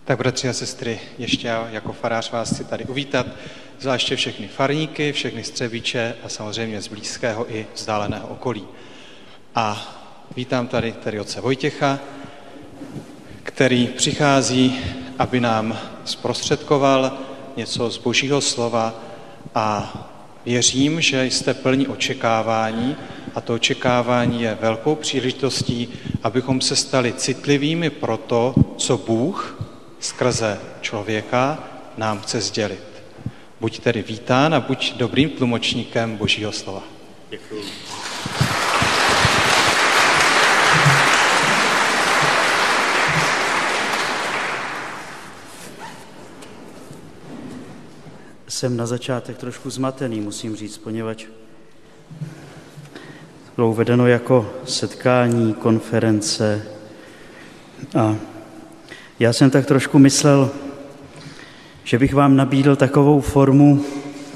Tak bratři a sestry, ještě já jako farář vás chci tady uvítat, zvláště všechny farníky, všechny střebíče a samozřejmě z blízkého i vzdáleného okolí. A vítám tady otce Vojtěcha, který přichází, aby nám zprostředkoval něco z Božího slova a věřím, že jste plní očekávání a to očekávání je velkou příležitostí, abychom se stali citlivými pro to, co Bůh skrze člověka nám chce sdělit. Buď tedy vítán a buď dobrým tlumočníkem Božího slova. Děkuji. Jsem na začátek trošku zmatený, musím říct, poněvadž bylo uvedeno jako setkání, konference a já jsem tak trošku myslel, že bych vám nabídl takovou formu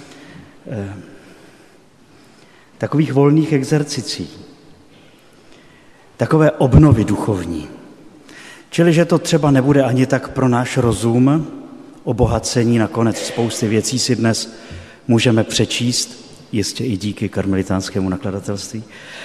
takových volných exercicí, takové obnovy duchovní. Čili, že to třeba nebude ani tak pro náš rozum, obohacení, nakonec spousty věcí si dnes můžeme přečíst, jistě i díky karmelitánskému nakladatelství.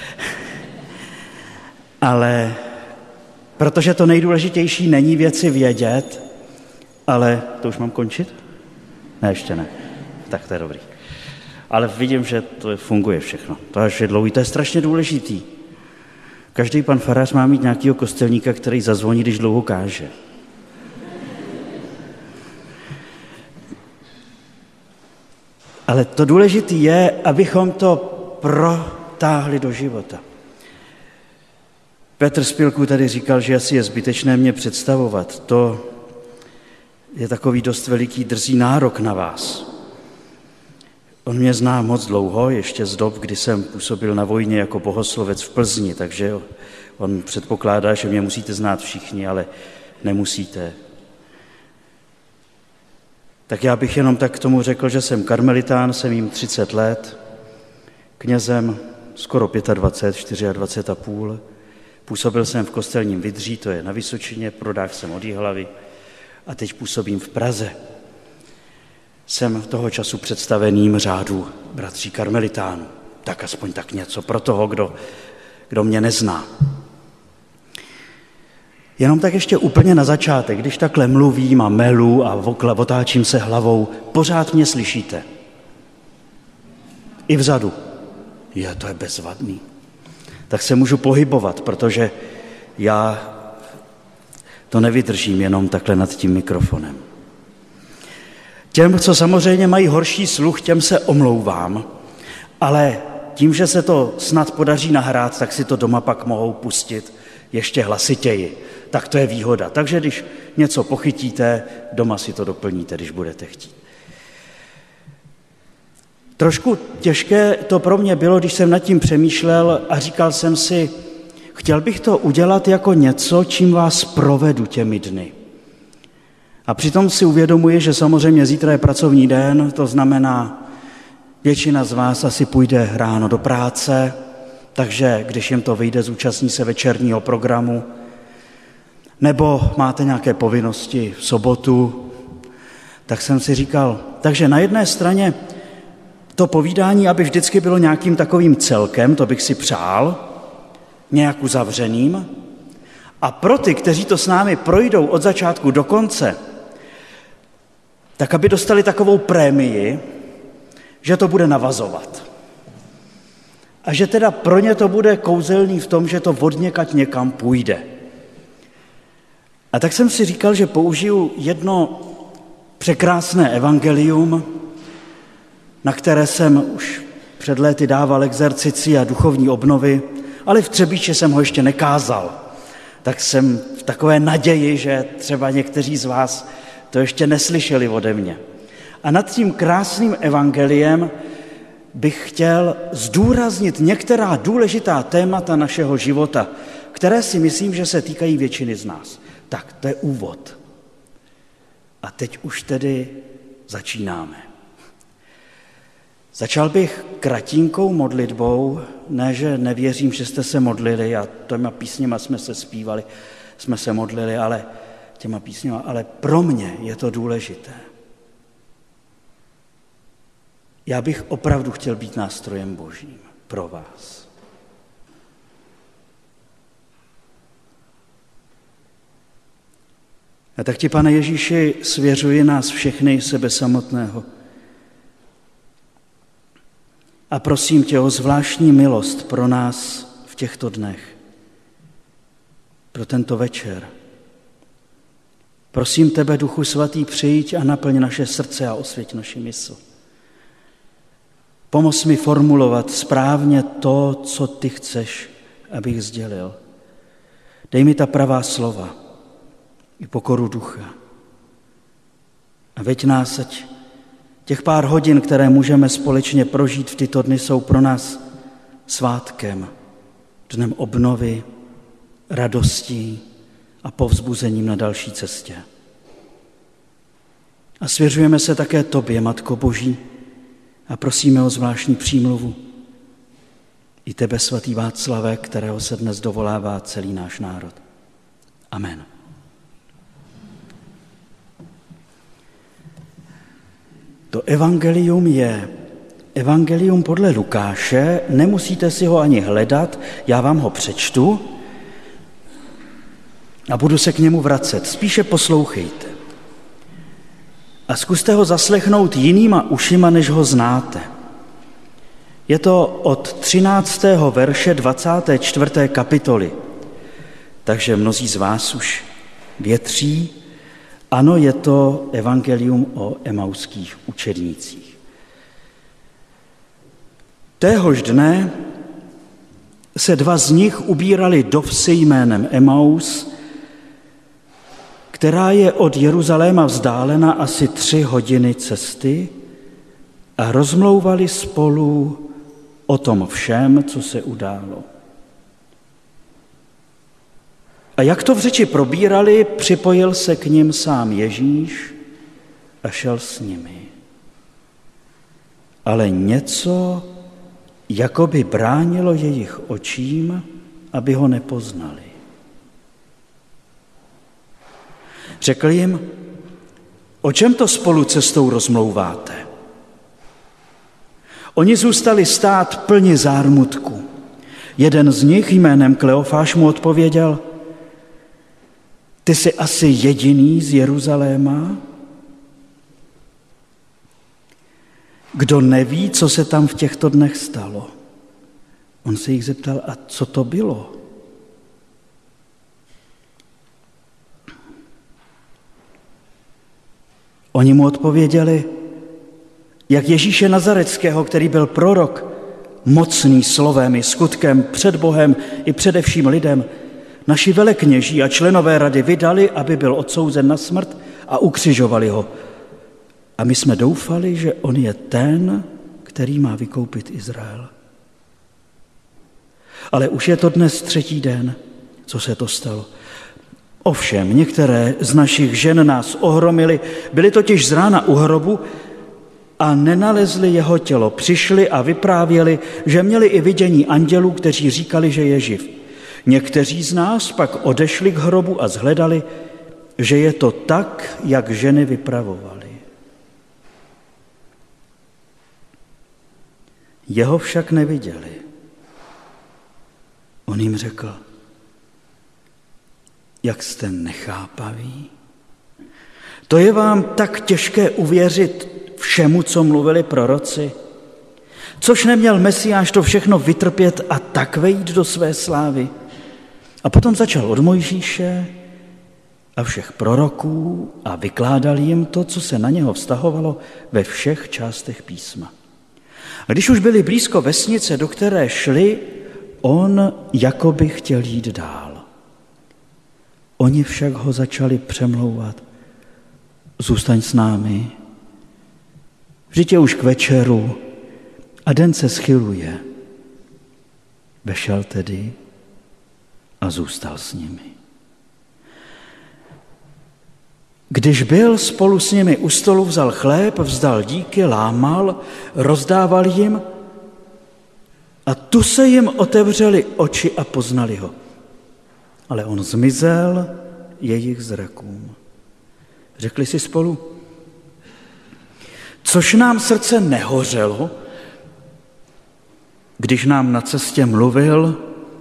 Ale protože to nejdůležitější není věci vědět, ale to už mám končit? Ne, ještě ne. Tak to je dobrý. Ale vidím, že to funguje všechno. To až je dlouhý, to je strašně důležitý. Každý pan farář má mít nějakýho kostelníka, který zazvoní, když dlouho káže. Ale to důležité je, abychom to protáhli do života. Petr Spilku tady říkal, že asi je zbytečné mě představovat. To je takový dost veliký drzý nárok na vás. On mě zná moc dlouho, ještě z dob, kdy jsem působil na vojně jako bohoslovec v Plzni, takže on předpokládá, že mě musíte znát všichni, ale nemusíte. Tak já bych jenom tak k tomu řekl, že jsem karmelitán, jsem jim 30 let, knězem skoro 25, 24 a půl. Působil jsem v kostelním Vydří, to je na Vysočině, prodách jsem od Jihlavy a teď působím v Praze. Jsem toho času představeným řádu bratří karmelitánů. Tak aspoň tak něco pro toho, kdo mě nezná. Jenom tak ještě úplně na začátek, když takhle mluvím a melu a otáčím se hlavou, pořád mě slyšíte. I vzadu. To je bezvadný. Tak se můžu pohybovat, protože já to nevydržím jenom takhle nad tím mikrofonem. Těm, co samozřejmě mají horší sluch, těm se omlouvám, ale tím, že se to snad podaří nahrát, tak si to doma pak mohou pustit ještě hlasitěji. Tak to je výhoda. Takže když něco pochytíte, doma si to doplníte, když budete chtít. Trošku těžké to pro mě bylo, když jsem nad tím přemýšlel a říkal jsem si, chtěl bych to udělat jako něco, čím vás provedu těmi dny. A přitom si uvědomuji, že samozřejmě zítra je pracovní den, to znamená, většina z vás asi půjde ráno do práce, takže když jim to vyjde, zúčastní se večerního programu, nebo máte nějaké povinnosti v sobotu, tak jsem si říkal, takže na jedné straně to povídání, aby vždycky bylo nějakým takovým celkem, to bych si přál, nějak uzavřeným, a pro ty, kteří to s námi projdou od začátku do konce, tak aby dostali takovou prémii, že to bude navazovat. A že teda pro ně to bude kouzelný v tom, že to odněkať někam půjde. A tak jsem si říkal, že použiju jedno překrásné evangelium, na které jsem už před léty dával exercici a duchovní obnovy, ale v Třebíči jsem ho ještě nekázal. Tak jsem v takové naději, že třeba někteří z vás to ještě neslyšeli ode mě. A nad tím krásným evangeliem bych chtěl zdůraznit některá důležitá témata našeho života, které si myslím, že se týkají většiny z nás. Tak, to je úvod. A teď už tedy začínáme. Začal bych kratinkou modlitbou, ne, že nevěřím, že jste se modlili a těma písněma jsme se zpívali, jsme se modlili, ale těma písněma, ale pro mě je to důležité. Já bych opravdu chtěl být nástrojem Božím pro vás. A tak ti, Pane Ježíši, svěřuji nás všechny sebe samotného. A prosím tě o zvláštní milost pro nás v těchto dnech, pro tento večer. Prosím tebe, Duchu Svatý, přijď a naplň naše srdce a osvěť naši mysl. Pomoz mi formulovat správně to, co ty chceš, abych sdělil. Dej mi ta pravá slova i pokoru ducha. A veď nás, ať těch pár hodin, které můžeme společně prožít v tyto dny, jsou pro nás svátkem, dnem obnovy, radostí a povzbuzením na další cestě. A svěřujeme se také tobě, Matko Boží, a prosíme o zvláštní přímluvu i tebe, svatý Václave, kterého se dnes dovolává celý náš národ. Amen. To evangelium je evangelium podle Lukáše, nemusíte si ho ani hledat, já vám ho přečtu a budu se k němu vracet. Spíše poslouchejte. A zkuste ho zaslechnout jinýma ušima, než ho znáte. Je to od 13. verše 24. kapitoly. Takže mnozí z vás už větří, ano, je to evangelium o emauských učednících. Téhož dne se dva z nich ubírali do vsi jménem Emaus, která je od Jeruzaléma vzdálena asi 3 hodiny cesty, a rozmlouvali spolu o tom všem, co se událo. A jak to v řeči probírali, připojil se k nim sám Ježíš a šel s nimi. Ale něco jakoby bránilo jejich očím, aby ho nepoznali. Řekl jim, o čem to spolu cestou rozmlouváte? Oni zůstali stát plni zármutku. Jeden z nich jménem Kleofáš mu odpověděl, ty jsi asi jediný z Jeruzaléma, kdo neví, co se tam v těchto dnech stalo. On se jich zeptal, a co to bylo? Oni mu odpověděli, jak Ježíše Nazareckého, který byl prorok, mocný slovem i skutkem před Bohem i především lidem, naši velekněží a členové rady vydali, aby byl odsouzen na smrt a ukřižovali ho. A my jsme doufali, že on je ten, který má vykoupit Izrael. Ale už je to dnes 3. den, co se to stalo. Ovšem, některé z našich žen nás ohromily, byly totiž z rána u hrobu a nenalezli jeho tělo. Přišli a vyprávěli, že měli i vidění andělů, kteří říkali, že je živ. Někteří z nás pak odešli k hrobu a shledali, že je to tak, jak ženy vypravovaly. Jeho však neviděli. On jim řekl, jak jste nechápaví? To je vám tak těžké uvěřit všemu, co mluvili proroci? Což neměl Mesiáš to všechno vytrpět a tak vejít do své slávy? A potom začal od Mojžíše a všech proroků a vykládal jim to, co se na něho vztahovalo ve všech částech písma. A když už byli blízko vesnice, do které šli, on jakoby chtěl jít dál. Oni však ho začali přemlouvat. Zůstaň s námi. Vždyť je už k večeru a den se schyluje. Vešel tedy a zůstal s nimi. Když byl spolu s nimi u stolu, vzal chléb, vzdal díky, lámal, rozdával jim a tu se jim otevřely oči a poznali ho. Ale on zmizel jejich zrakům. Řekli si spolu, což nám srdce nehořelo, když nám na cestě mluvil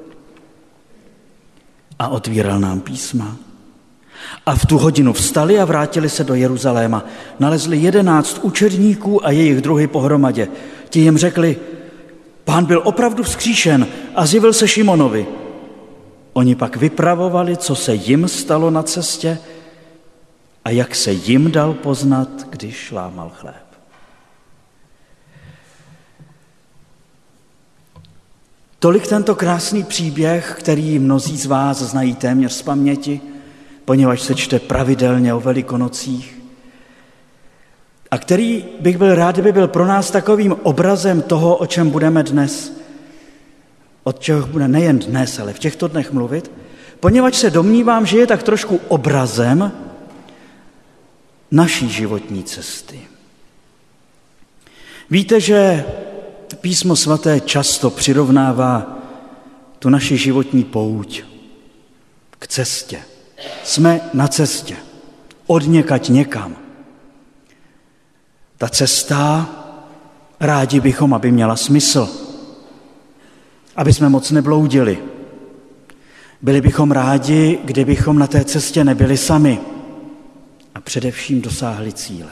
a otvíral nám písma. A v tu hodinu vstali a vrátili se do Jeruzaléma. Nalezli 11 učedníků a jejich druhy pohromadě. Ti jim řekli, Pán byl opravdu vzkříšen a zjevil se Šimonovi. Oni pak vypravovali, co se jim stalo na cestě a jak se jim dal poznat, když lámal chléb. Tolik tento krásný příběh, který mnozí z vás znají téměř z paměti, poněvadž se čte pravidelně o Velikonocích, a který bych byl rád, kdyby byl pro nás takovým obrazem toho, o čem budeme dnes, od čeho bude nejen dnes, ale v těchto dnech mluvit, poněvadž se domnívám, že je tak trošku obrazem naší životní cesty. Víte, že Písmo svaté často přirovnává tu naši životní pouť k cestě. Jsme na cestě, odněkať někam. Ta cesta, rádi bychom, aby měla smysl, aby jsme moc nebloudili. Byli bychom rádi, kdybychom na té cestě nebyli sami a především dosáhli cíle.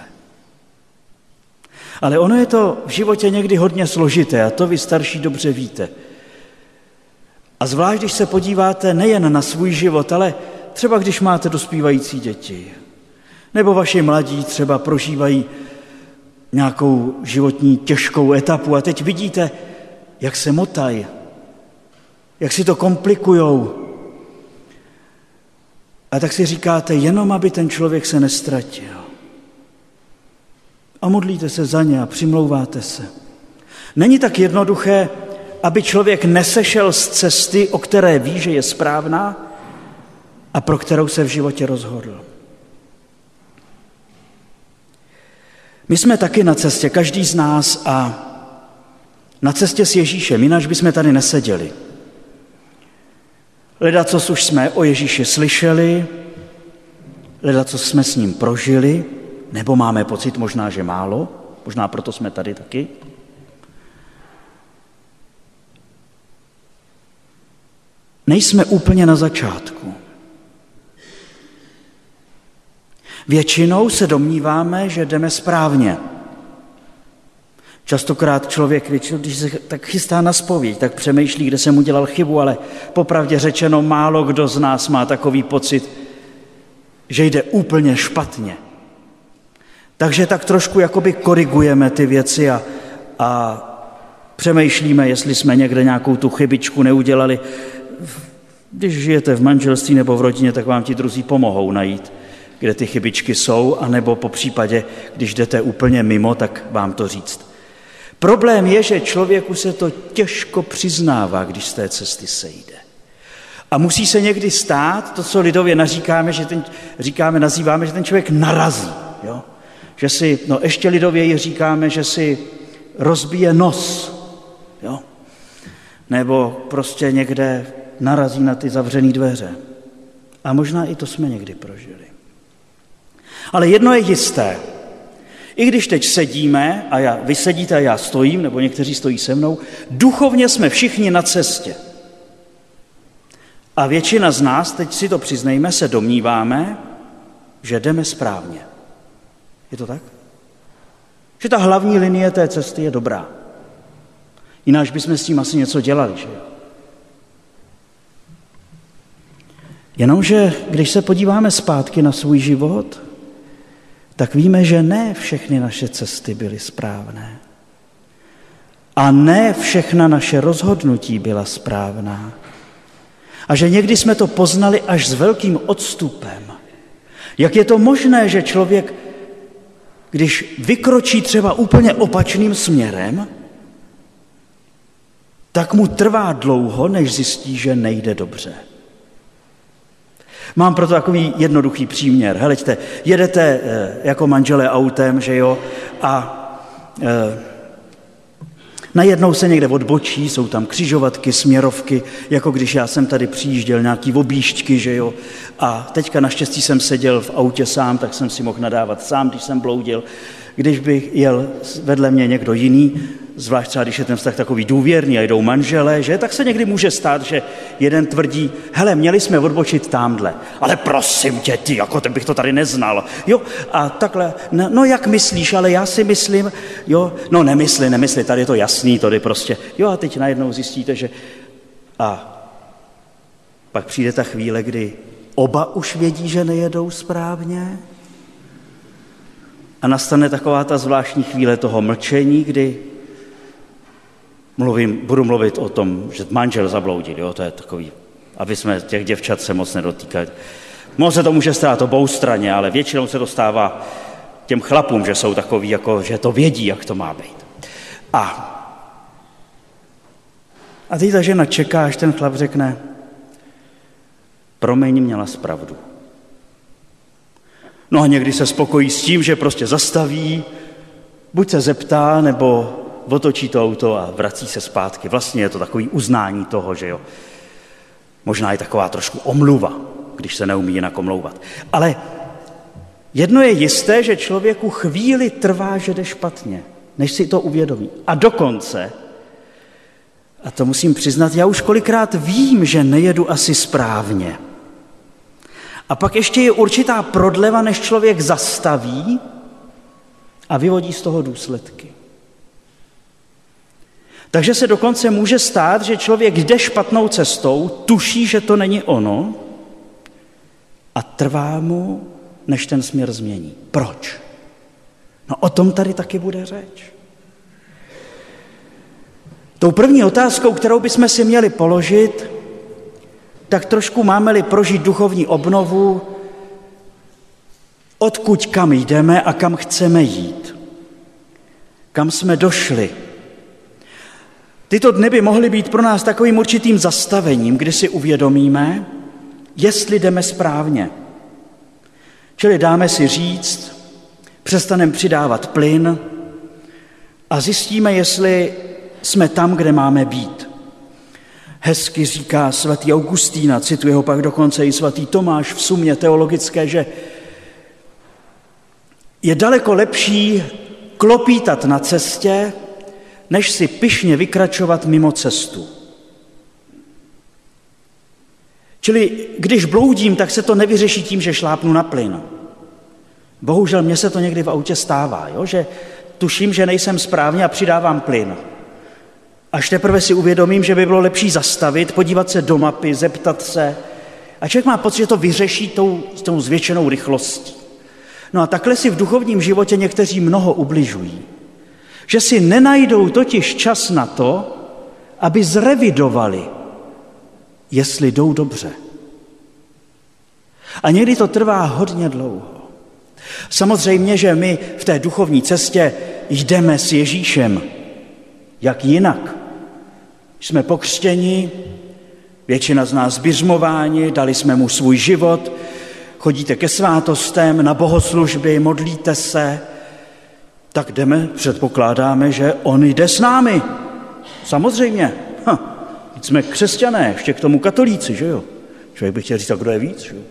Ale ono je to v životě někdy hodně složité a to vy starší dobře víte. A zvlášť, když se podíváte nejen na svůj život, ale třeba když máte dospívající děti, nebo vaši mladí třeba prožívají nějakou životní těžkou etapu a teď vidíte, jak se motají, jak si to komplikujou. A tak si říkáte, jenom aby ten člověk se nestratil. A modlíte se za ně a přimlouváte se. Není tak jednoduché, aby člověk nesešel z cesty, o které ví, že je správná a pro kterou se v životě rozhodl. My jsme taky na cestě, každý z nás, a na cestě s Ježíšem, jinak bychom tady neseděli. Ledacos už jsme o Ježíši slyšeli, ledacos jsme s ním prožili, nebo máme pocit možná, že málo, možná proto jsme tady taky. Nejsme úplně na začátku. Většinou se domníváme, že jdeme správně. Častokrát člověk, když se tak chystá na zpověď, tak přemýšlí, kde jsem udělal chybu, ale popravdě řečeno, málo kdo z nás má takový pocit, že jde úplně špatně. Takže tak trošku jakoby korigujeme ty věci a přemýšlíme, jestli jsme někde nějakou tu chybičku neudělali. Když žijete v manželství nebo v rodině, tak vám ti druzí pomohou najít, kde ty chybičky jsou, anebo po případě, když jdete úplně mimo, tak vám to říct. Problém je, že člověku se to těžko přiznává, když z té cesty sejde. A musí se někdy stát to, co lidově nazýváme, že ten člověk narazí. Jo? Že si, ještě lidověji říkáme, že si rozbije nos. Jo? Nebo prostě někde narazí na ty zavřené dveře. A možná i to jsme někdy prožili. Ale jedno je jisté. I když teď sedíme, vy sedíte a já stojím, nebo někteří stojí se mnou, duchovně jsme všichni na cestě. A většina z nás, teď si to přiznejme, se domníváme, že jdeme správně. Je to tak? Že ta hlavní linie té cesty je dobrá. Jinak bychom s tím asi něco dělali, že jo? Jenomže, když se podíváme zpátky na svůj život, tak víme, že ne všechny naše cesty byly správné. A ne všechna naše rozhodnutí byla správná. A že někdy jsme to poznali až s velkým odstupem. Jak je to možné, že člověk, když vykročí třeba úplně opačným směrem, tak mu trvá dlouho, než zjistí, že nejde dobře. Mám proto takový jednoduchý příměr. Heleďte, jedete jako manželé autem, že jo, a Najednou se někde odbočí, jsou tam křižovatky, směrovky, jako když já jsem tady přijížděl, nějaký objížďky, že jo. A teďka naštěstí jsem seděl v autě sám, tak jsem si mohl nadávat sám, když jsem bloudil. Když by jel vedle mě někdo jiný, zvlášť třeba když je ten vztah takový důvěrný a jdou manželé, že, tak se někdy může stát, že jeden tvrdí, hele, měli jsme odbočit tamhle, ale prosím tě, ty, jako ten bych to tady neznal, jo, a takhle, no jak myslíš, ale já si myslím, jo, no nemysli, tady je to jasný, tady prostě, jo, a teď najednou zjistíte, že, a pak přijde ta chvíle, kdy oba už vědí, že nejedou správně, a nastane taková ta zvláštní chvíle toho mlčení, kdy budu mluvit o tom, že manžel zabloudil, jo, to je takový, aby jsme těch děvčat se moc nedotýkali. Moc se to může stát obou straně, ale většinou se dostává těm chlapům, že jsou takový, jako, že to vědí, jak to má být. A teď ta žena čeká, až ten chlap řekne, promiň, měla jsi pravdu. No a někdy se spokojí s tím, že prostě zastaví, buď se zeptá, nebo otočí to auto a vrací se zpátky. Vlastně je to takový uznání toho, že jo. Možná je taková trošku omluva, když se neumí jinak omlouvat. Ale jedno je jisté, že člověku chvíli trvá, že jde špatně, než si to uvědomí. A dokonce, a to musím přiznat, já už kolikrát vím, že nejedu asi správně. A pak ještě je určitá prodleva, než člověk zastaví a vyvodí z toho důsledky. Takže se dokonce může stát, že člověk jde špatnou cestou, tuší, že to není ono a trvá mu, než ten směr změní. Proč? No o tom tady taky bude řeč. Tou první otázkou, kterou bychom si měli položit, tak trošku máme-li prožít duchovní obnovu, odkud kam jdeme a kam chceme jít. Kam jsme došli. Tyto dny by mohly být pro nás takovým určitým zastavením, kdy si uvědomíme, jestli jdeme správně. Čili dáme si říct, přestaneme přidávat plyn a zjistíme, jestli jsme tam, kde máme být. Hezky říká svatý Augustín, cituje ho pak dokonce i svatý Tomáš v Sumě teologické, že je daleko lepší klopítat na cestě, než si pyšně vykračovat mimo cestu. Čili když bloudím, tak se to nevyřeší tím, že šlápnu na plyn. Bohužel mně se to někdy v autě stává, jo? Že tuším, že nejsem správně a přidávám plyn. Až teprve si uvědomím, že by bylo lepší zastavit, podívat se do mapy, zeptat se. A člověk má pocit, že to vyřeší tou zvětšenou rychlostí. No a takhle si v duchovním životě někteří mnoho ubližují. Že si nenajdou totiž čas na to, aby zrevidovali, jestli jdou dobře. A někdy to trvá hodně dlouho. Samozřejmě, že my v té duchovní cestě jdeme s Ježíšem. Jak jinak? Jsme pokřtěni, většina z nás běžmováni, dali jsme mu svůj život, chodíte ke svátostem, na bohoslužby, modlíte se, tak jdeme, předpokládáme, že on jde s námi. Samozřejmě. Jsme křesťané, ještě k tomu katolíci, že jo? Člověk by chtěl říct, a kdo je víc, že jo?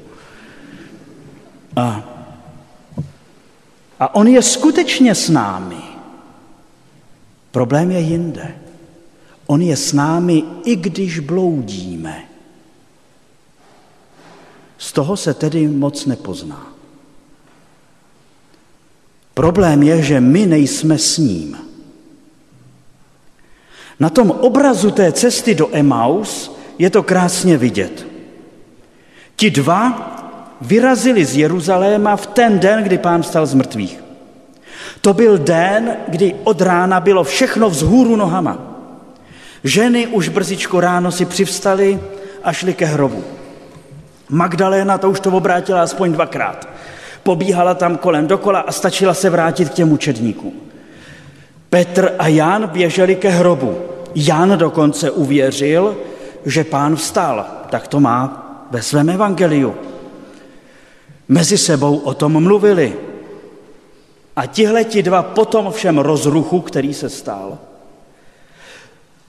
A on je skutečně s námi. Problém je jinde. On je s námi, i když bloudíme. Z toho se tedy moc nepozná. Problém je, že my nejsme s ním. Na tom obrazu té cesty do Emaus je to krásně vidět. Ti dva vyrazili z Jeruzaléma v ten den, kdy Pán vstal z mrtvých. To byl den, kdy od rána bylo všechno vzhůru nohama. Ženy už brzičko ráno si přivstaly a šly ke hrobu. Magdaléna to už to obrátila aspoň 2krát. Pobíhala tam kolem dokola a stačila se vrátit k těm mučedníkům. Petr a Jan běželi ke hrobu. Jan dokonce uvěřil, že Pán vstal. Tak to má ve svém evangeliu. Mezi sebou o tom mluvili. A tihleti dva potom všem rozruchu, který se stal,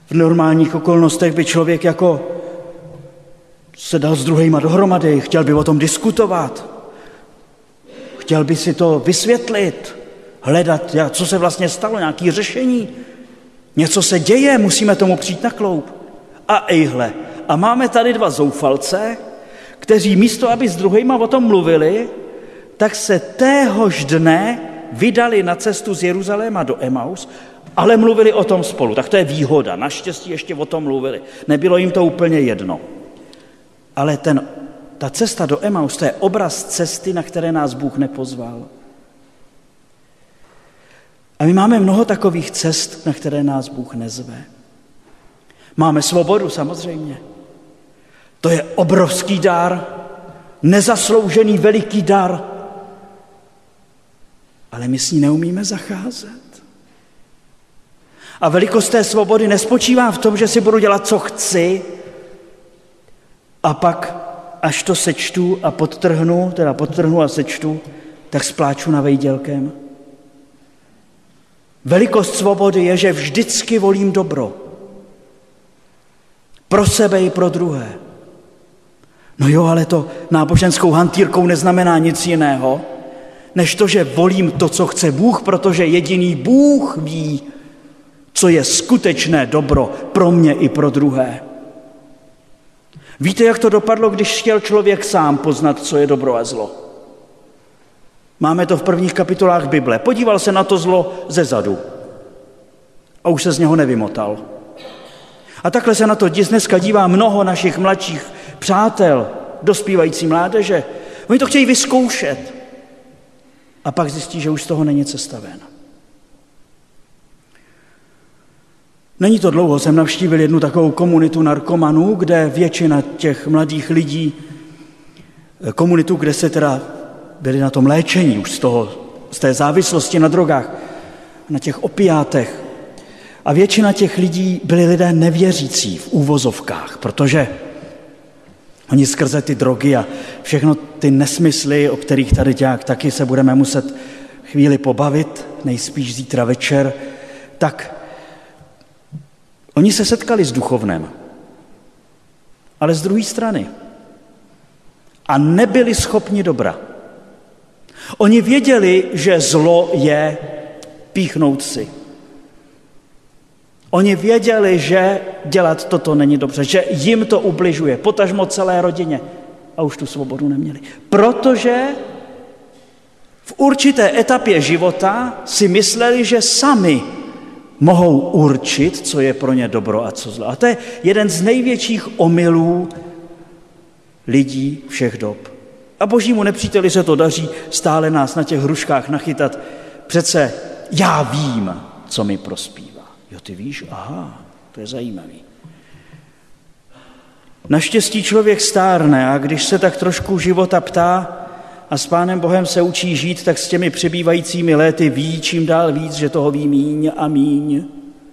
V normálních okolnostech by člověk jako se dal s druhýma dohromady, chtěl by o tom diskutovat, chtěl by si to vysvětlit, hledat, co se vlastně stalo, nějaké řešení. Něco se děje, musíme tomu přijít na kloub. A ejhle, a máme tady dva zoufalce, kteří místo, aby s druhýma o tom mluvili, tak se téhož dne vydali na cestu z Jeruzaléma do Emaus, ale mluvili o tom spolu. Tak to je výhoda. Naštěstí ještě o tom mluvili. Nebylo jim to úplně jedno. Ale ta cesta do Emaus, to je obraz cesty, na které nás Bůh nepozval. A my máme mnoho takových cest, na které nás Bůh nezve. Máme svobodu, samozřejmě. To je obrovský dar, nezasloužený veliký dar, ale my s ní neumíme zacházet. A velikost té svobody nespočívá v tom, že si budu dělat, co chci, a pak, až to sečtu a podtrhnu a sečtu, tak spláču na vejdělkem. Velikost svobody je, že vždycky volím dobro. Pro sebe i pro druhé. No jo, ale to náboženskou hantýrkou neznamená nic jiného, než to, že volím to, co chce Bůh, protože jediný Bůh ví, co je skutečné dobro pro mě i pro druhé. Víte, jak to dopadlo, když chtěl člověk sám poznat, co je dobro a zlo? Máme to v prvních kapitolách Bible. Podíval se na to zlo zezadu a už se z něho nevymotal. A takhle se na to dneska dívá mnoho našich mladších přátel, dospívající mládeže. Oni to chtějí vyzkoušet a pak zjistí, že už z toho není cesta ven. Není to dlouho, jsem navštívil jednu takovou komunitu narkomanů, kde většina těch mladých lidí, komunitu, kde se teda byli na tom léčení už z té závislosti na drogách, na těch opiátech. A většina těch lidí byli lidé nevěřící v úvozovkách, protože oni skrze ty drogy a všechno ty nesmysly, o kterých tady taky se budeme muset chvíli pobavit, nejspíš zítra večer, tak oni se setkali s duchovnem, ale z druhé strany. A nebyli schopni dobra. Oni věděli, že zlo je píchnout si. Oni věděli, že dělat toto není dobře, že jim to ubližuje, potažmo celé rodině. A už tu svobodu neměli. Protože v určité etapě života si mysleli, že sami mohou určit, co je pro ně dobro a co zlo. A to je jeden z největších omylů lidí všech dob. A božímu nepříteli se to daří stále nás na těch hruškách nachytat. Přece já vím, co mi prospívá. Jo, ty víš? Aha, to je zajímavý. Naštěstí člověk stárne a když se tak trošku života ptá a s Pánem Bohem se učí žít, tak s těmi přibývajícími léty ví čím dál víc, že toho ví míň a míň.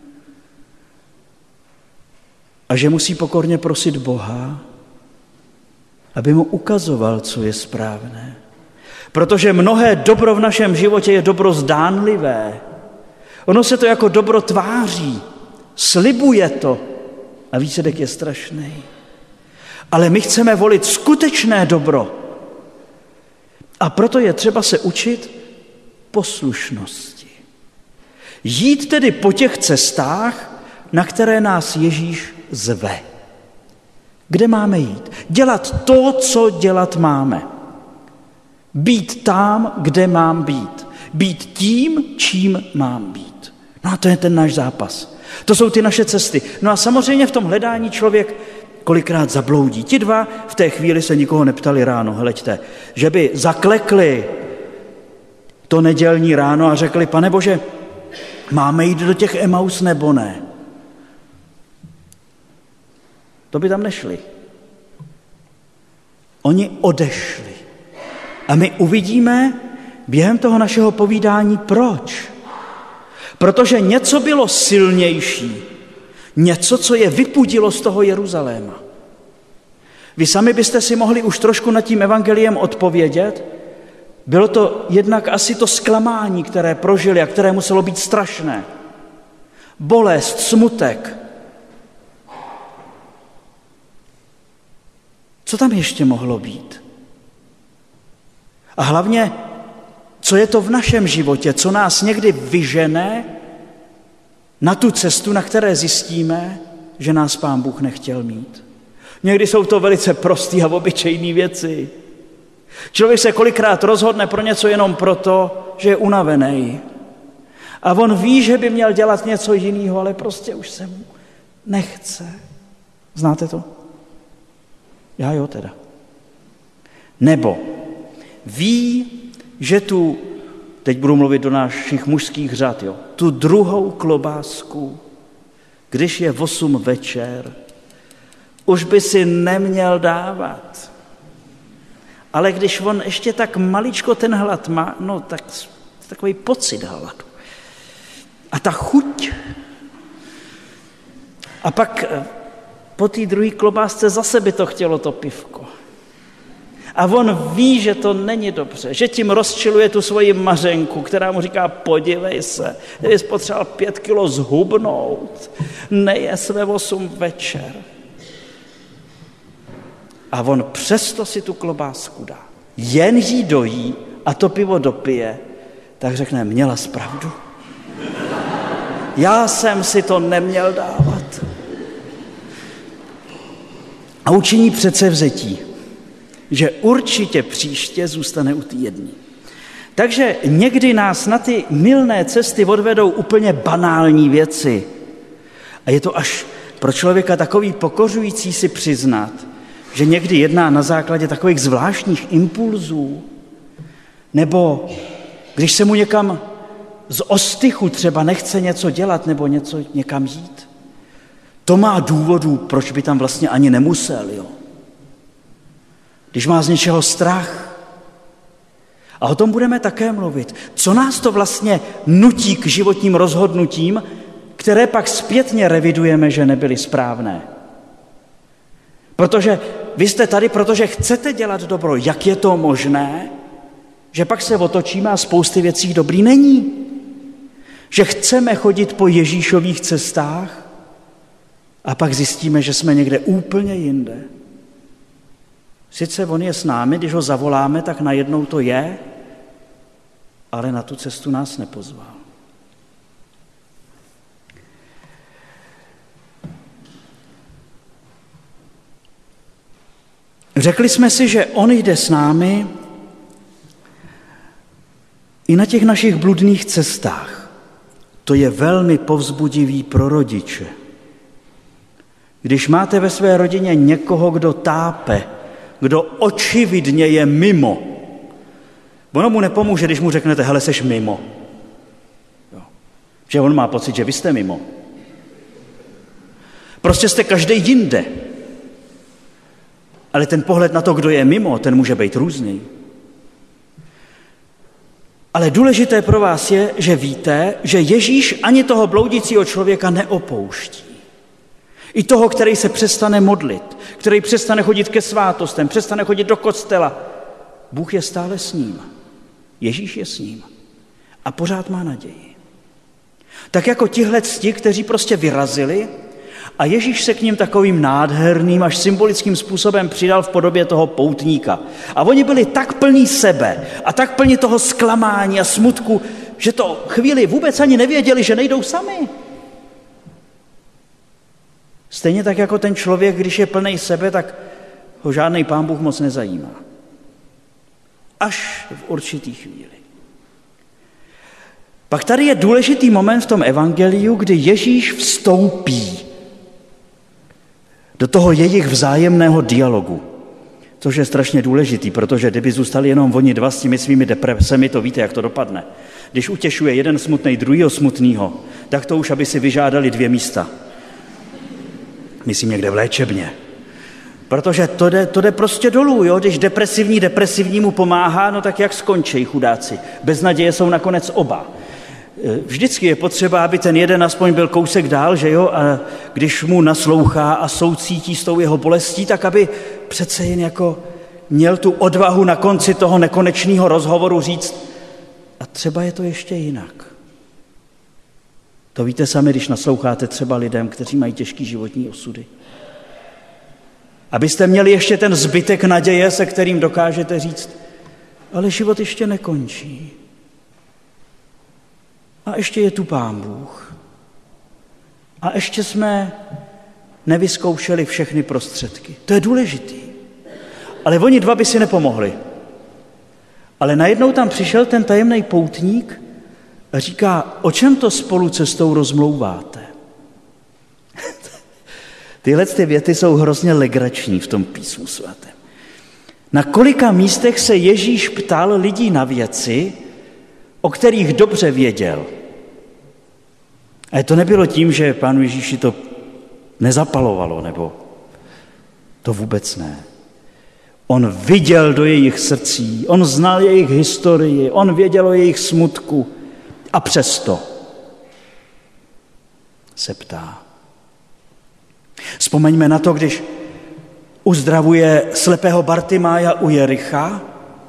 A že musí pokorně prosit Boha, aby mu ukazoval, co je správné. Protože mnohé dobro v našem životě je dobro zdánlivé. Ono se to jako dobro tváří, slibuje to a výsledek je strašný. Ale my chceme volit skutečné dobro. A proto je třeba se učit poslušnosti. Jít tedy po těch cestách, na které nás Ježíš zve. Kde máme jít? Dělat to, co dělat máme. Být tam, kde mám být. Být tím, čím mám být. No a to je ten náš zápas. To jsou ty naše cesty. No a samozřejmě v tom hledání člověk kolikrát zabloudí. Ti dva v té chvíli se nikoho neptali ráno, hleďte, že by zaklekli to nedělní ráno a řekli, Pane Bože, máme jít do těch Emaus nebo ne? To by tam nešli. Oni odešli. A my uvidíme během toho našeho povídání proč. Protože něco bylo silnější, něco, co je vypudilo z toho Jeruzaléma. Vy sami byste si mohli už trošku nad tím evangeliem odpovědět. Bylo to jednak asi to zklamání, které prožili a které muselo být strašné. Bolest, smutek, Co tam ještě mohlo být? A hlavně, co je to v našem životě, co nás někdy vyžene na tu cestu, na které zjistíme, že nás Pán Bůh nechtěl mít. Někdy jsou to velice prosté a obyčejné věci. Člověk se kolikrát rozhodne pro něco jenom proto, že je unavený. A on ví, že by měl dělat něco jiného, ale prostě už se mu nechce. Znáte to? Já jo teda. Nebo ví, že teď budu mluvit do našich mužských řad, tu druhou klobásku, když je 8 večer, už by si neměl dávat. Ale když on ještě tak maličko ten hlad má, no tak takový pocit hladu. A ta chuť. A pak po té druhé klobásce zase by to chtělo to pivko. A on ví, že to není dobře, že tím rozčiluje tu svoji mařenku, která mu říká, podívej se, kdybys potřeboval 5 kilo zhubnout, nejes ve 8 večer. A on přesto si tu klobásku dá. Jen jí dojí a to pivo dopije, tak řekne, měla jsi pravdu. Já jsem si to neměl dávat. A učiní předsevzetí, že určitě příště zůstane u té jedné. Takže někdy nás na ty mylné cesty odvedou úplně banální věci. A je to až pro člověka takový pokořující si přiznat, že někdy jedná na základě takových zvláštních impulzů, nebo když se mu někam z ostychu třeba nechce něco dělat nebo něco někam jít. To má důvodů, proč by tam vlastně ani nemusel, jo. Když má z něčeho strach. A o tom budeme také mluvit. Co nás to vlastně nutí k životním rozhodnutím, které pak zpětně revidujeme, že nebyly správné. Protože vy jste tady, protože chcete dělat dobro. Jak je to možné, že pak se otočíme a spousty věcí dobrý není? Že chceme chodit po Ježíšových cestách a pak zjistíme, že jsme někde úplně jinde. Sice on je s námi, když ho zavoláme, tak najednou to je, ale na tu cestu nás nepozval. Řekli jsme si, že on jde s námi i na těch našich bludných cestách. To je velmi povzbudivý pro rodiče. Když máte ve své rodině někoho, kdo tápe, kdo očividně je mimo, ono mu nepomůže, když mu řeknete, hele, seš mimo. Jo. Že on má pocit, že vy jste mimo. Prostě jste každý jinde. Ale ten pohled na to, kdo je mimo, ten může být různý. Ale důležité pro vás je, že víte, že Ježíš ani toho bloudícího člověka neopouští. I toho, který se přestane modlit, který přestane chodit ke svátostem, přestane chodit do kostela. Bůh je stále s ním. Ježíš je s ním. A pořád má naději. Tak jako tihleti, kteří prostě vyrazili a Ježíš se k ním takovým nádherným až symbolickým způsobem přidal v podobě toho poutníka. A oni byli tak plní sebe a tak plní toho zklamání a smutku, že to chvíli vůbec ani nevěděli, že nejdou sami. Stejně tak jako ten člověk, když je plný sebe, tak ho žádný Pán Bůh moc nezajímá. Až v určitý chvíli. Pak tady je důležitý moment v tom evangeliu, kdy Ježíš vstoupí do toho jejich vzájemného dialogu. Což je strašně důležitý, protože kdyby zůstali jenom oni dva s těmi svými depresemi, to víte, jak to dopadne. Když utěšuje jeden smutnej druhýho smutnýho, tak to už, aby si vyžádali 2 místa. Myslím někde v léčebně. Protože to jde prostě dolů, jo? Když depresivnímu pomáhá, no tak jak skončí chudáci? Bez naděje jsou nakonec oba. Vždycky je potřeba, aby ten jeden aspoň byl kousek dál, že jo? A když mu naslouchá a soucítí s tou jeho bolestí, tak aby přece jen jako měl tu odvahu na konci toho nekonečného rozhovoru říct, a třeba je to ještě jinak. To víte sami, když nasloucháte třeba lidem, kteří mají těžký životní osudy. Abyste měli ještě ten zbytek naděje, se kterým dokážete říct, ale život ještě nekončí. A ještě je tu Pán Bůh. A ještě jsme nevyzkoušeli všechny prostředky. To je důležitý. Ale oni dva by si nepomohli. Ale najednou tam přišel ten tajemný poutník a říká, o čem to spolu cestou rozmlouváte? Tyhle ty věty jsou hrozně legrační v tom písmu svatém. Na kolika místech se Ježíš ptal lidí na věci, o kterých dobře věděl. A to nebylo tím, že Pánu Ježíši to nezapalovalo, nebo to vůbec ne. On viděl do jejich srdcí, on znal jejich historii, on věděl o jejich smutku a přesto se ptá. Vzpomeňme na to, když uzdravuje slepého Bartimája u Jericha,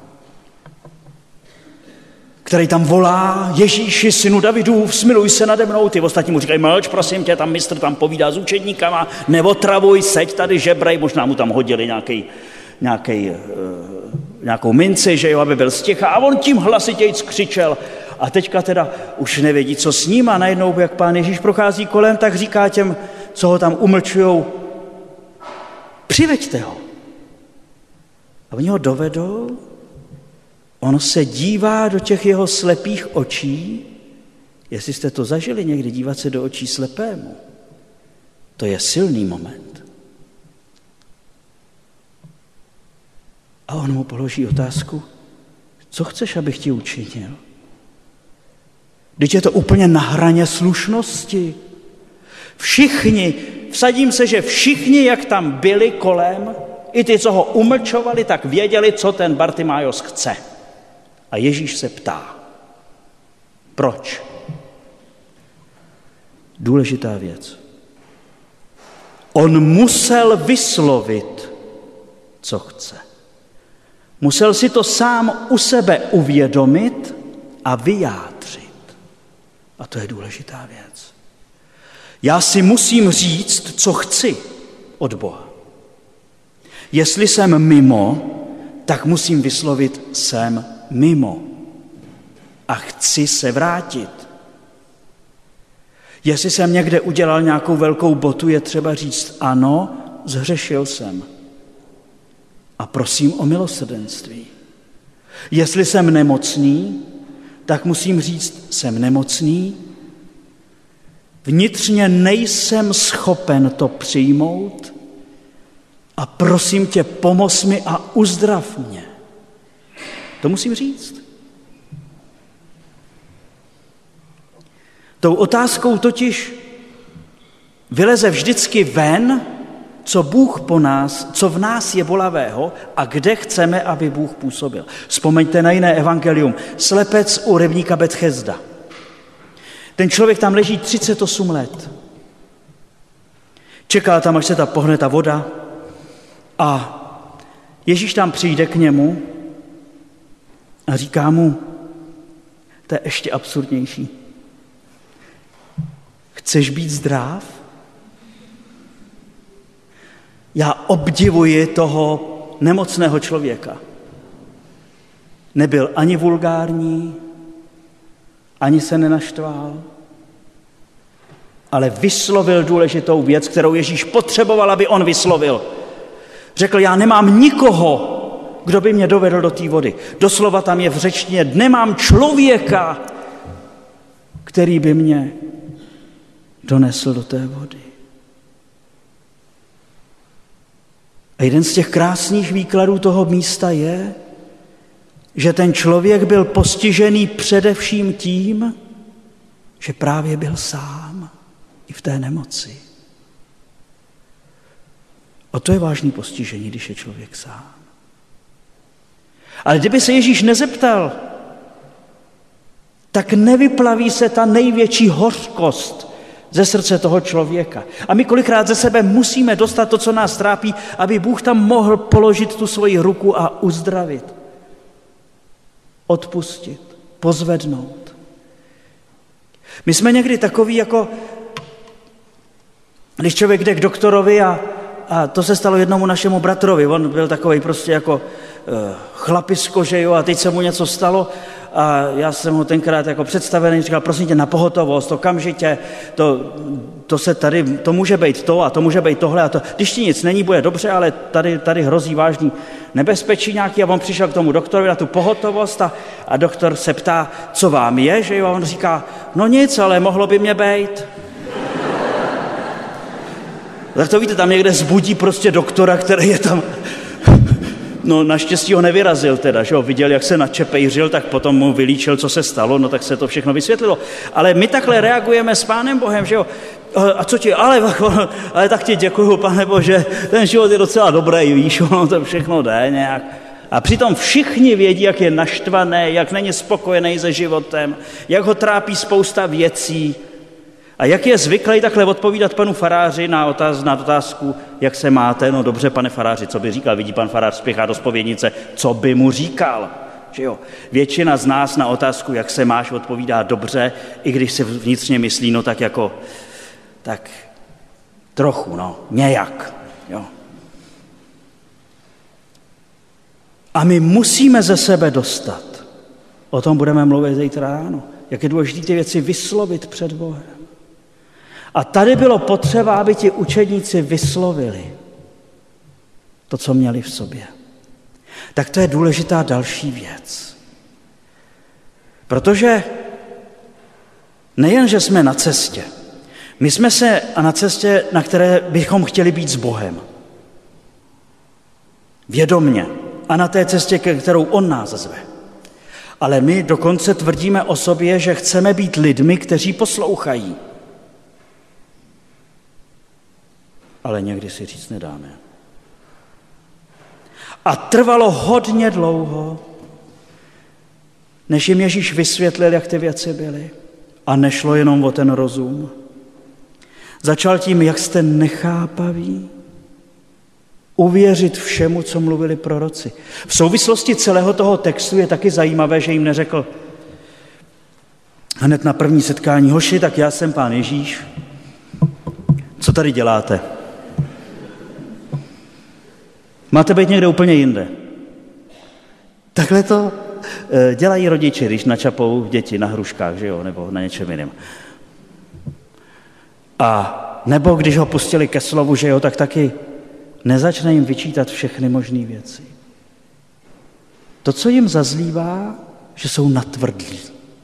který tam volá, Ježíši, synu Davidův, smiluj se nade mnou. Ty ostatní mu říkají, mlč, prosím tě, tam mistr tam povídá s učedníkama, neotravuj, seď tady, žebrej, možná mu tam hodili nějakou minci, že jo, aby byl sticha. A on tím hlasitějc křičel. A teďka teda už nevědí, co s ním, a najednou, jak Pán Ježíš prochází kolem, tak říká těm, co ho tam umlčujou, přiveďte ho. A oni ho dovedou, on se dívá do těch jeho slepých očí, jestli jste to zažili někdy, dívat se do očí slepému. To je silný moment. A on mu položí otázku, co chceš, abych ti učinil? Vždyť je to úplně na hraně slušnosti. Všichni, vsadím se, že všichni, jak tam byli kolem, i ty, co ho umlčovali, tak věděli, co ten Bartimájos chce. A Ježíš se ptá. Proč? Důležitá věc. On musel vyslovit, co chce. Musel si to sám u sebe uvědomit a vyjádřit. A to je důležitá věc. Já si musím říct, co chci od Boha. Jestli jsem mimo, tak musím vyslovit, jsem mimo. A chci se vrátit. Jestli jsem někde udělal nějakou velkou botu, je třeba říct, ano, zhřešil jsem. A prosím o milosrdenství. Jestli jsem nemocný, tak musím říct, jsem nemocný. Vnitřně nejsem schopen to přijmout a prosím tě, pomoz mi a uzdrav mě. To musím říct. Tou otázkou totiž vyleze vždycky ven, co Bůh po nás, co v nás je bolavého a kde chceme, aby Bůh působil. Vzpomeňte na jiné evangelium. Slepec u rybníka Betchesda. Ten člověk tam leží 38 let. Čeká tam, až se pohne ta voda a Ježíš tam přijde k němu a říká mu, to je ještě absurdnější. Chceš být zdrav? Já obdivuji toho nemocného člověka. Nebyl ani vulgární, ani se nenaštval, ale vyslovil důležitou věc, kterou Ježíš potřeboval, aby on vyslovil. Řekl, já nemám nikoho, kdo by mě dovedl do té vody. Doslova tam je v řečtině, nemám člověka, který by mě donesl do té vody. A jeden z těch krásných výkladů toho místa je, že ten člověk byl postižený především tím, že právě byl sám i v té nemoci. A to je vážný postižení, když je člověk sám. Ale kdyby se Ježíš nezeptal, tak nevyplaví se ta největší hořkost ze srdce toho člověka. A my kolikrát ze sebe musíme dostat to, co nás trápí, aby Bůh tam mohl položit tu svoji ruku a uzdravit. Odpustit, pozvednout. My jsme někdy takový, jako když člověk jde k doktorovi a a to se stalo jednomu našemu bratrovi. On byl takovej prostě jako chlapisko, že jo, a teď se mu něco stalo a já jsem ho tenkrát jako představený říkal, prosím tě, na pohotovost, okamžitě, to se tady, to může být to a to může být tohle a to. Když ti nic není, bude dobře, ale tady hrozí vážný nebezpečí nějaký a on přišel k tomu doktorovi na tu pohotovost a doktor se ptá, co vám je, že jo, a on říká, no nic, ale mohlo by mě být. Tak to víte, tam někde zbudí prostě doktora, který je tam. No naštěstí ho nevyrazil teda, že jo, viděl, jak se načepejřil, tak potom mu vylíčil, co se stalo, no tak se to všechno vysvětlilo. Ale my takhle reagujeme s Pánem Bohem, že jo, a co ti, ale tak ti děkuju, Pane Bože, ten život je docela dobrý, víš, ono to všechno jde nějak. A přitom všichni vědí, jak je naštvaný, jak není spokojený se životem, jak ho trápí spousta věcí. A jak je zvyklý takhle odpovídat panu faráři na otázku, jak se máte? No dobře, pane faráři, co by říkal? Vidí pan farář spěchá do zpovědnice, co by mu říkal? Že jo? Většina z nás na otázku, jak se máš, odpovídá dobře, i když si vnitřně myslí, no tak jako, tak trochu, no, nějak. Jo? A my musíme ze sebe dostat. O tom budeme mluvit zítra ráno. Jak je důležité ty věci vyslovit před Bohem. A tady bylo potřeba, aby ti učedníci vyslovili to, co měli v sobě. Tak to je důležitá další věc. Protože nejen, že jsme na cestě, my jsme se na cestě, na které bychom chtěli být s Bohem. Vědomně. A na té cestě, kterou on nás zve. Ale my dokonce tvrdíme o sobě, že chceme být lidmi, kteří poslouchají. Ale někdy si říct nedáme. A trvalo hodně dlouho, než jim Ježíš vysvětlil, jak ty věci byly. A nešlo jenom o ten rozum. Začal tím, jak jste nechápaví, uvěřit všemu, co mluvili proroci. V souvislosti celého toho textu je taky zajímavé, že jim neřekl hned na první setkání, hoši, tak já jsem pán Ježíš, co tady děláte? Máte být někde úplně jinde. Takhle to dělají rodiče, když načapou děti na hruškách, že jo, nebo na něčem jiném. A nebo když ho pustili ke slovu, že jo, tak taky nezačne jim vyčítat všechny možné věci. To, co jim zazlívá, že jsou natvrdlí.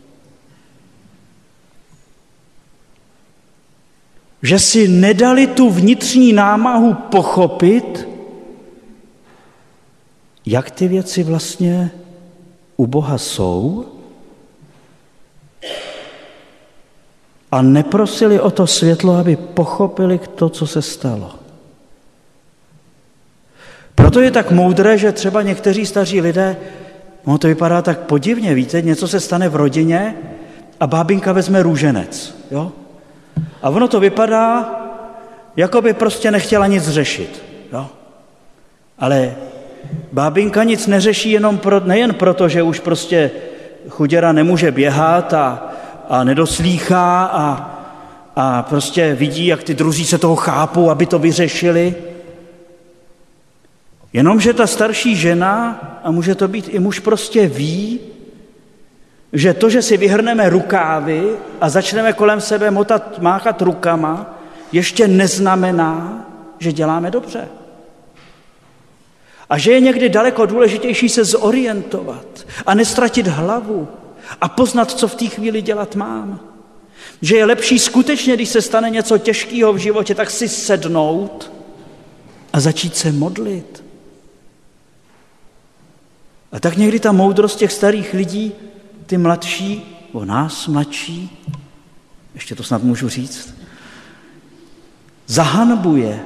Že si nedali tu vnitřní námahu pochopit, jak ty věci vlastně u Boha jsou, a neprosili o to světlo, aby pochopili to, co se stalo. Proto je tak moudré, že třeba někteří staří lidé, no to vypadá tak podivně, víte, něco se stane v rodině a bábinka vezme růženec, jo? A ono to vypadá, jako by prostě nechtěla nic řešit, jo? Ale bábinka nic neřeší nejen proto, že už prostě chuděra nemůže běhat a nedoslýchá a prostě vidí, jak ty druzí se toho chápou, aby to vyřešili. Jenomže ta starší žena, a může to být i muž, prostě ví, že to, že si vyhrneme rukávy a začneme kolem sebe máchat rukama, ještě neznamená, že děláme dobře. A že je někdy daleko důležitější se zorientovat a nestratit hlavu a poznat, co v té chvíli dělat mám. Že je lepší skutečně, když se stane něco těžkého v životě, tak si sednout a začít se modlit. A tak někdy ta moudrost těch starých lidí, ty mladší, o nás mladší, ještě to snad můžu říct, zahanbuje.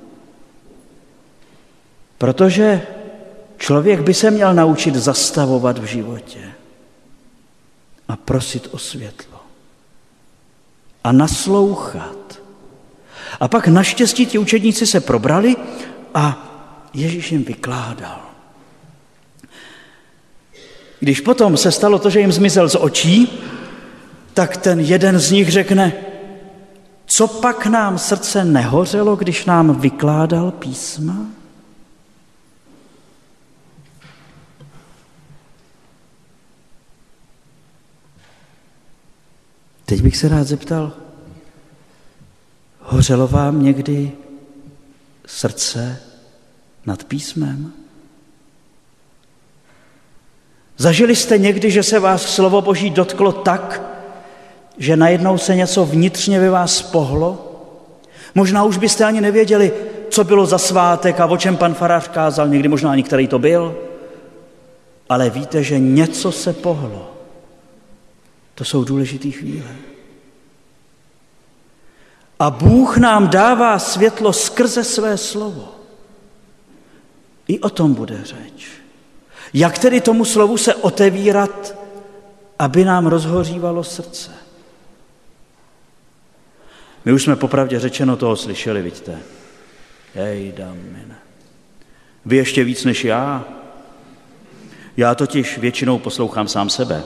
Protože člověk by se měl naučit zastavovat v životě a prosit o světlo a naslouchat. A pak naštěstí ti učedníci se probrali a Ježíš jim vykládal. Když potom se stalo to, že jim zmizel z očí, tak ten jeden z nich řekne, Co pak nám srdce nehořelo, když nám vykládal písma? Teď bych se rád zeptal, hořelo vám někdy srdce nad písmem? Zažili jste někdy, že se vás slovo Boží dotklo tak, že najednou se něco vnitřně ve vás pohlo? Možná už byste ani nevěděli, co bylo za svátek a o čem pan farář kázal, někdy možná ani který to byl, ale víte, že něco se pohlo. To jsou důležité chvíle. A Bůh nám dává světlo skrze své slovo. I o tom bude řeč. Jak tedy tomu slovu se otevírat, aby nám rozhořívalo srdce? My už jsme popravdě řečeno toho slyšeli, vidíte. Jejdamine. Vy ještě víc než já. Já totiž většinou poslouchám sám sebe.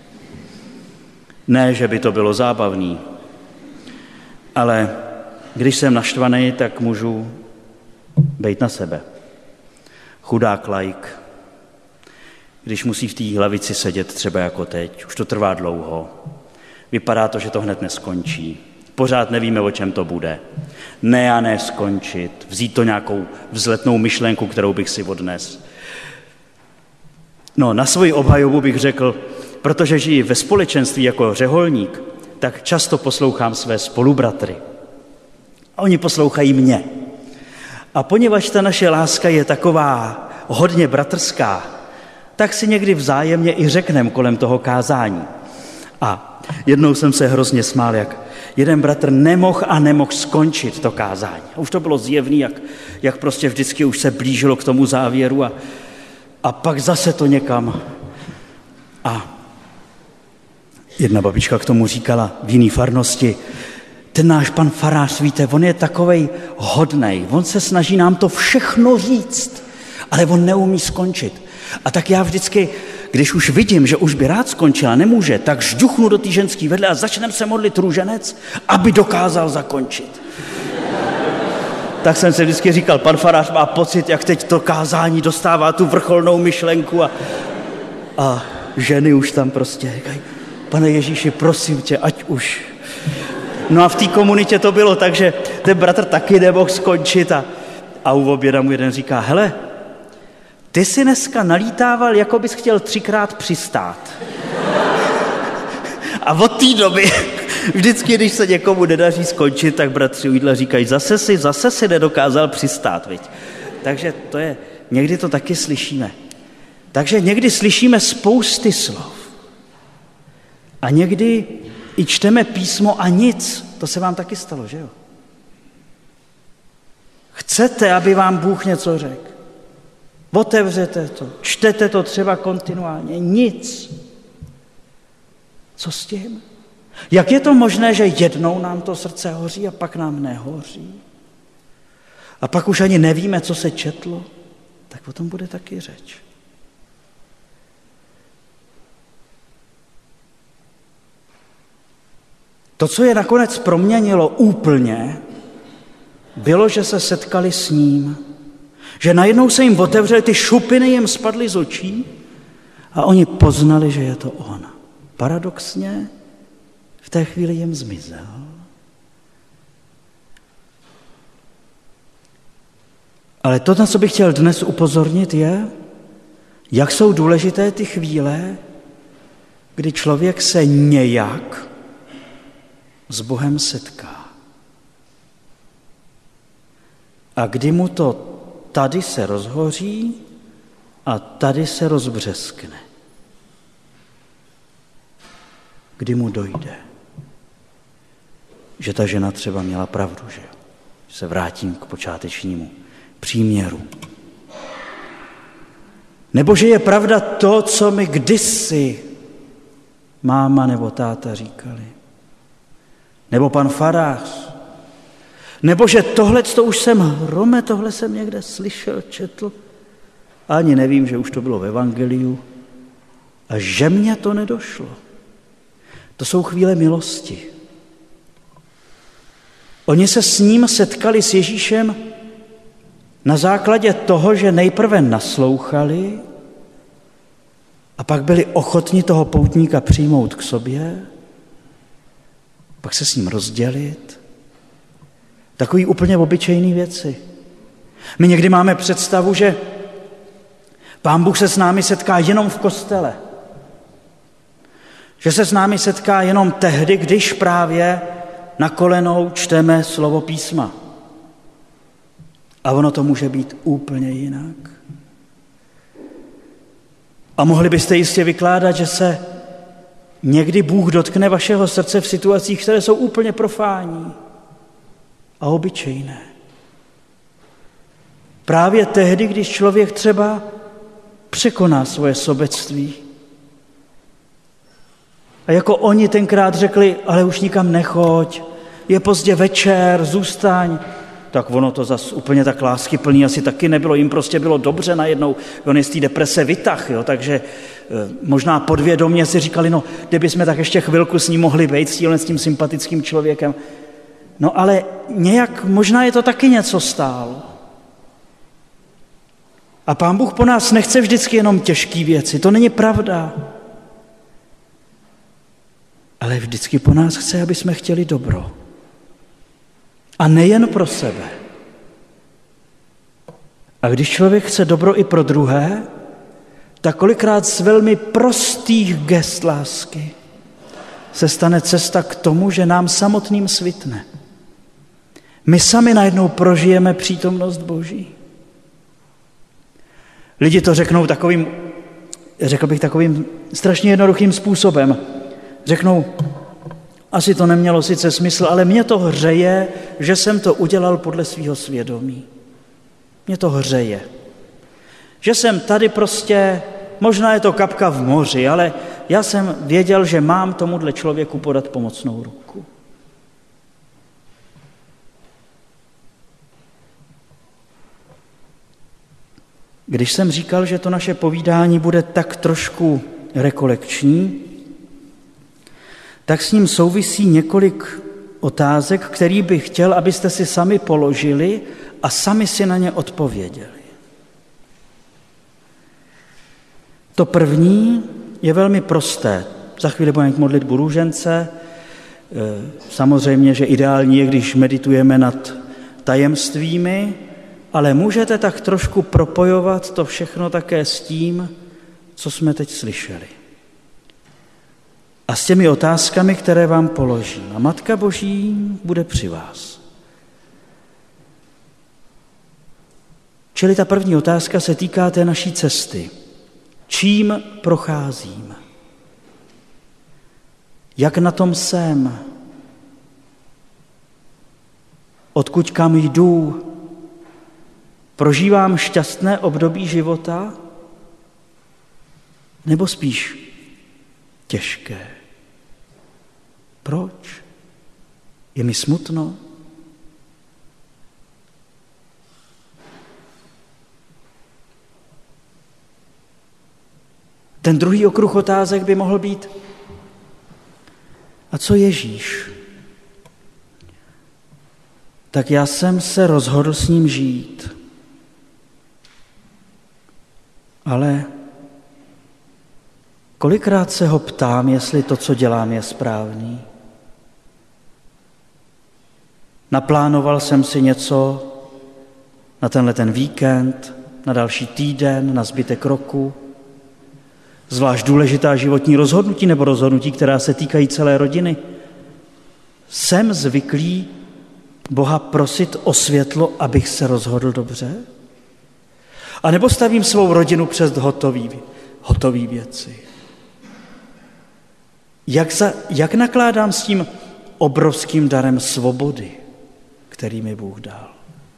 Ne, že by to bylo zábavný, ale když jsem naštvaný, tak můžu bejt na sebe. Chudák laik, když musí v té lavici sedět třeba jako teď, už to trvá dlouho, vypadá to, že to hned neskončí, pořád nevíme, o čem to bude. Ne a ne skončit, vzít to nějakou vzletnou myšlenku, kterou bych si odnes. No, na svoji obhajobu bych řekl, protože žiji ve společenství jako řeholník, tak často poslouchám své spolubratry. A oni poslouchají mě. A poněvadž ta naše láska je taková hodně bratrská, tak si někdy vzájemně i řekneme kolem toho kázání. A jednou jsem se hrozně smál, jak jeden bratr nemohl skončit to kázání. A už to bylo zjevný, jak prostě vždycky už se blížilo k tomu závěru a pak zase to někam. A jedna babička k tomu říkala v jiný farnosti, ten náš pan farář, víte, on je takovej hodnej, on se snaží nám to všechno říct, ale on neumí skončit. A tak já vždycky, když už vidím, že už by rád skončil a nemůže, tak žduchnu do té ženský vedle a začneme se modlit růženec, aby dokázal zakončit. Tak jsem si vždycky říkal, pan farář má pocit, jak teď to kázání dostává tu vrcholnou myšlenku a ženy už tam prostě říkají, pane Ježíši, prosím tě, ať už. No a v té komunitě to bylo tak, že ten bratr taky nemohl skončit a u oběda mu jeden říká, hele, ty jsi dneska nalítával, jako bys chtěl 3krát přistát. A od té doby, vždycky, když se někomu nedaří skončit, tak bratři u jídla říkají, zase si nedokázal přistát, viď? Takže to je, někdy to taky slyšíme. Takže někdy slyšíme spousty slov. A někdy i čteme písmo a nic. To se vám taky stalo, že jo? Chcete, aby vám Bůh něco řekl. Otevřete to, čtete to třeba kontinuálně. Nic. Co s tím? Jak je to možné, že jednou nám to srdce hoří a pak nám nehoří? A pak už ani nevíme, co se četlo? Tak o tom bude taky řeč. To, co je nakonec proměnilo úplně, bylo, že se setkali s ním. Že najednou se jim otevřely, ty šupiny jim spadly z očí a oni poznali, že je to on. Paradoxně v té chvíli jim zmizel. Ale to, na co bych chtěl dnes upozornit, je, jak jsou důležité ty chvíle, kdy člověk se nějak s Bohem setká. A kdy mu to tady se rozhoří a tady se rozbřeskne. Kdy mu dojde, že ta žena třeba měla pravdu, že se vrátím k počátečnímu příměru. Nebo že je pravda to, co mi kdysi máma nebo táta říkali. Nebo pan farář. Nebo že tohle už jsem, Rome, tohle jsem někde slyšel, četl. Ani nevím, že už to bylo v evangeliu. A že mně to nedošlo. To jsou chvíle milosti. Oni se s ním setkali, s Ježíšem, na základě toho, že nejprve naslouchali a pak byli ochotni toho poutníka přijmout k sobě, pak se s ním rozdělit. Takový úplně obyčejný věci. My někdy máme představu, že Pán Bůh se s námi setká jenom v kostele. Že se s námi setká jenom tehdy, když právě na kolenou čteme slovo písma. A ono to může být úplně jinak. A mohli byste jistě vykládat, že se někdy Bůh dotkne vašeho srdce v situacích, které jsou úplně profánní a obyčejné. Právě tehdy, když člověk třeba překoná svoje sobectví. A jako oni tenkrát řekli, ale už nikam nechoď, je pozdě večer, zůstaň. Tak ono to zas úplně tak láskyplný asi taky nebylo, jim prostě bylo dobře najednou, on je z té deprese vytah, takže možná podvědomě si říkali, no, kdyby jsme tak ještě chvilku s ním mohli být, s tím sympatickým člověkem. No ale nějak, možná je to taky něco stálo. A Pán Bůh po nás nechce vždycky jenom těžké věci, to není pravda. Ale vždycky po nás chce, aby jsme chtěli dobro. A nejen pro sebe. A když člověk chce dobro i pro druhé, tak kolikrát z velmi prostých gest lásky se stane cesta k tomu, že nám samotným svitne. My sami najednou prožijeme přítomnost Boží. Lidi to řeknou takovým, řekl bych takovým strašně jednoduchým způsobem. Řeknou, asi to nemělo sice smysl, ale mě to hřeje, že jsem to udělal podle svého svědomí. Mě to hřeje. Že jsem tady prostě, možná je to kapka v moři, ale já jsem věděl, že mám tomuhle člověku podat pomocnou ruku. Když jsem říkal, že to naše povídání bude tak trošku rekolekční, tak s ním souvisí několik otázek, který bych chtěl, abyste si sami položili a sami si na ně odpověděli. To první je velmi prosté. Za chvíli budeme mít modlitbu růžence. Samozřejmě, že ideální je, když meditujeme nad tajemstvími, ale můžete tak trošku propojovat to všechno také s tím, co jsme teď slyšeli. A s těmi otázkami, které vám položím. A Matka Boží bude při vás. Čili ta první otázka se týká té naší cesty. Čím procházím? Jak na tom jsem? Odkud kam jdu? Prožívám šťastné období života? Nebo spíš těžké? Proč? Je mi smutno? Ten druhý okruh otázek by mohl být, a co Ježíš? Tak já jsem se rozhodl s ním žít. Ale kolikrát se ho ptám, jestli to, co dělám, je správný. Naplánoval jsem si něco na ten víkend, na další týden, na zbytek roku. Zvlášť důležitá životní rozhodnutí nebo rozhodnutí, která se týkají celé rodiny. Jsem zvyklý Boha prosit o světlo, abych se rozhodl dobře? A nebo stavím svou rodinu přes hotové věci? Jak nakládám s tím obrovským darem svobody, který mi Bůh dal?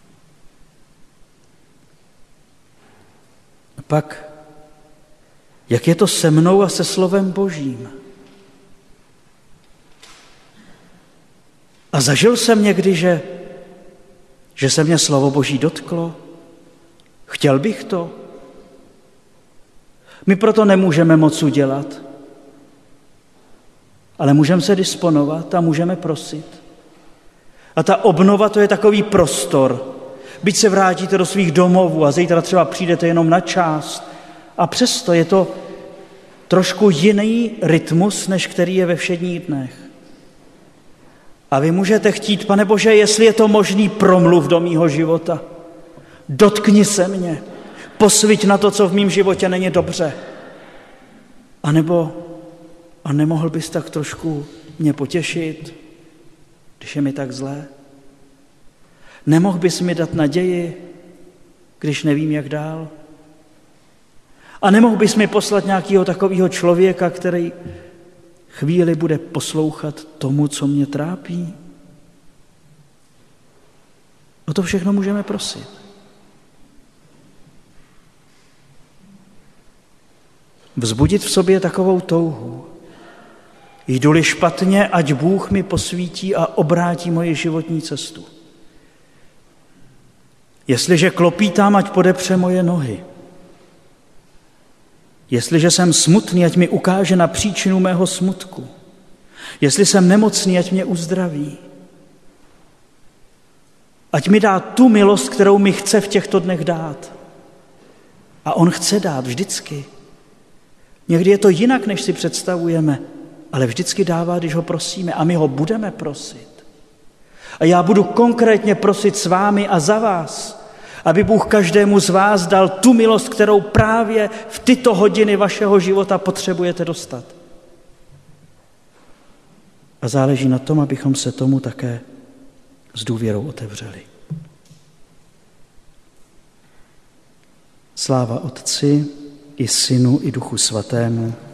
A pak, jak je to se mnou a se slovem Božím? A zažil jsem někdy, že se mě slovo Boží dotklo? Chtěl bych to? My proto nemůžeme moc udělat, ale můžeme se disponovat a můžeme prosit. A ta obnova, to je takový prostor. Byť se vrátíte do svých domovů a zítra třeba přijdete jenom na část. A přesto je to trošku jiný rytmus, než který je ve všedních dnech. A vy můžete chtít, Pane Bože, jestli je to možný, promluv do mýho života. Dotkni se mě. Posviť na to, co v mém životě není dobře. A nemohl bys tak trošku mě potěšit, když je mi tak zlé? Nemohl bys mi dát naději, když nevím, jak dál? A nemohl bys mi poslat nějakého takového člověka, který chvíli bude poslouchat tomu, co mě trápí? O to všechno můžeme prosit. Vzbudit v sobě takovou touhu. Jdu-li špatně, ať Bůh mi posvítí a obrátí moji životní cestu. Jestliže klopítám, ať podepře moje nohy. Jestliže jsem smutný, ať mi ukáže na příčinu mého smutku. Jestli jsem nemocný, ať mě uzdraví. Ať mi dá tu milost, kterou mi chce v těchto dnech dát. A on chce dát vždycky. Někdy je to jinak, než si představujeme, ale vždycky dává, když ho prosíme, a my ho budeme prosit. A já budu konkrétně prosit s vámi a za vás, aby Bůh každému z vás dal tu milost, kterou právě v tyto hodiny vašeho života potřebujete dostat. A záleží na tom, abychom se tomu také s důvěrou otevřeli. Sláva Otci i Synu i Duchu Svatému,